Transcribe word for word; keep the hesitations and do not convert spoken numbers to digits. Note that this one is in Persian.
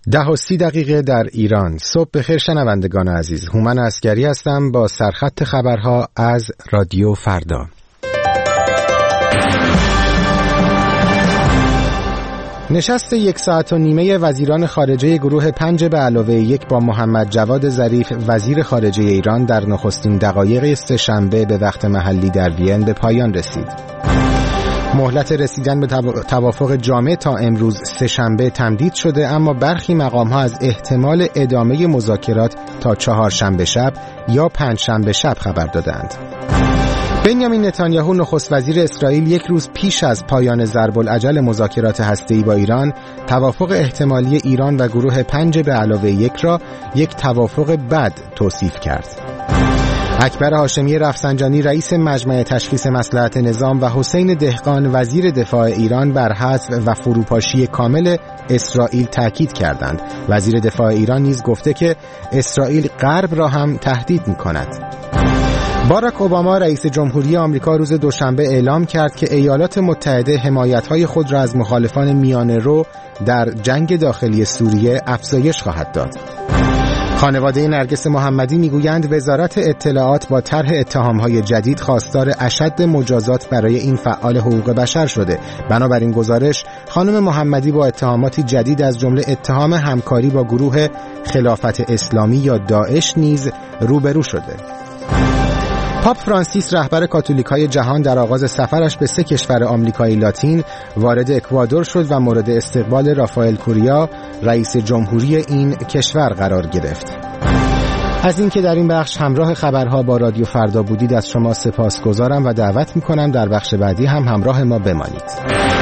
ده و سی دقیقه در ایران. صبح بخیر شنوندگان عزیز، هومن عسگری هستم با سرخط خبرها از رادیو فردا. نشست یک ساعت و نیمه وزیران خارجه گروه پنج به علاوه یک با محمد جواد ظریف وزیر خارجه ایران در نخستین دقایق سه‌شنبه به وقت محلی در وین به پایان رسید. مهلت رسیدن به توافق جامع تا امروز سه‌شنبه تمدید شده، اما برخی مقام‌ها از احتمال ادامه مذاکرات تا چهارشنبه شب یا پنجشنبه شب خبر دادند. بنیامین نتانیاهو نخست وزیر اسرائیل یک روز پیش از پایان ضرب الاجل مذاکرات هسته‌ای با ایران توافق احتمالی ایران و گروه پنج به علاوه یک را یک توافق بد توصیف کرد. اکبر هاشمی رفسنجانی رئیس مجمع تشخیص مصلحت نظام و حسین دهقان وزیر دفاع ایران بر حذف و فروپاشی کامل اسرائیل تاکید کردند. وزیر دفاع ایران نیز گفته که اسرائیل غرب را هم تهدید می‌کند. باراک اوباما رئیس جمهوری آمریکا روز دوشنبه اعلام کرد که ایالات متحده حمایت‌های خود را از مخالفان میانه‌رو در جنگ داخلی سوریه افزایش خواهد داد. خانواده نرگس محمدی میگویند وزارت اطلاعات با طرح اتهام‌های جدید خواستار اشد مجازات برای این فعال حقوق بشر شده. بنابراین گزارش خانم محمدی با اتهاماتی جدید از جمله اتهام همکاری با گروه خلافت اسلامی یا داعش نیز روبرو شده. پاپ فرانسیس رهبر کاتولیک‌های جهان در آغاز سفرش به سه کشور آمریکای لاتین وارد اکوادور شد و مورد استقبال رافائل کوریا رئیس جمهوری این کشور قرار گرفت. از اینکه در این بخش همراه خبرها با رادیو فردا بودید از شما سپاسگزارم و دعوت می‌کنم در بخش بعدی هم همراه ما بمانید.